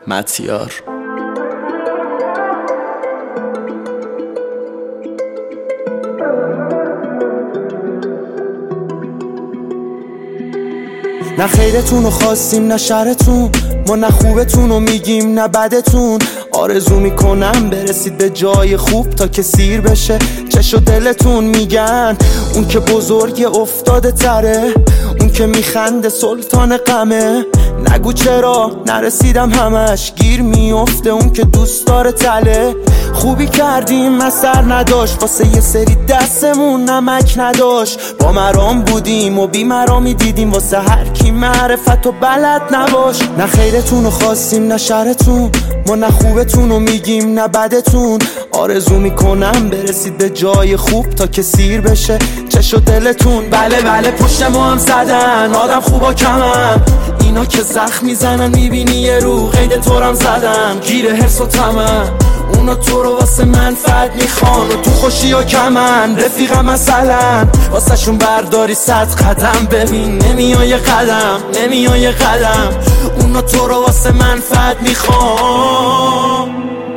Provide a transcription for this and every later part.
متیار. نه خیرتون رو خواستیم نه شرتون، ما نه خوبتون رو میگیم نه بدتون. آرزو میکنم برسید به جای خوب تا که سیر بشه چش و دلتون. میگن اون که بزرگ افتاده تره، اون که میخنده سلطان غمه. نگو چرا نرسیدم همش، گیر میفته اون که دوست داره تله. خوبی کردیم اثر نداشت، واسه یه سری دستمون نمک نداشت. با مرام بودیم و بی مرامی دیدیم، واسه هر کی معرفت و بلد نباش. نه خیرتون رو خواستیم نه شرتون، ما نه خوبتون رو میگیم نه بدتون. آرزو میکنم برسید به جای خوب تا که سیر بشه چش و دلتون. بله بله پشت ما هم زدن آدم خوبا کمن، اینا که زخم میزنن میبینی یه رو قید طورم زدن. گیره حرس و طمع اونا تو رو واسه منفعت میخوان و تو خوشی و کمن. رفیقم مثلا واسه شون برداری 100 قدم، ببین نمیای قدم نمیای قدم. اونا تو رو واسه منفعت میخوان.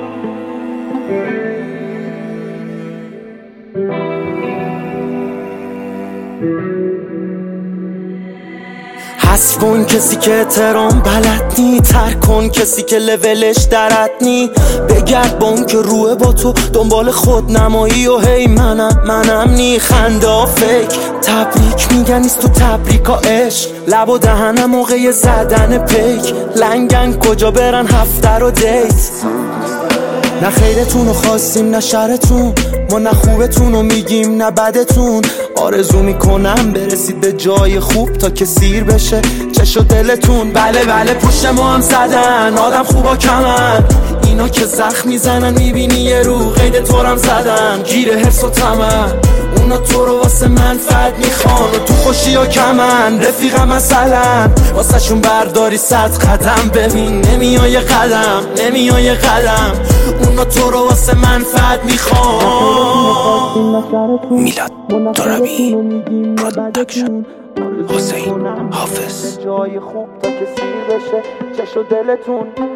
حذف کن کسی که احترام بلد نی، ترک کن کسی که لولش درد نی. بگرد با اون که روه با تو دنبال خود نمایی و هی منم نی. خنده ها فیک تبریک میگن نیست تو تبریکا عشق. لب و دهنم موقع زدن پیک، لنگن کجا برن هفته رو دیت. نه خیرتون رو خواستیم نه شرتون، ما نه خوبتون رو میگیم نه بدتون. آرزو میکنم برسید به جای خوب تا که سیر بشه چش و دلتون. بله بله پشت ما هم زدن آدم خوبا کمن، اینا که زخم میزنن میبینی یه رو قید طورم زدن. گیره حرس و طمع اونا تو رو واسه منفعت میخوان و تو خوشی و کمن. رفیقم مثلا واسه شون برداری 100 قدم، ببین نمیای قدم نمیای قدم. اونا تو رو واسه منفعت میخوان. میلاد ترابی پروداکشن، حسین حافظ. جای خوب تا که سیر بشه چش و دلتون.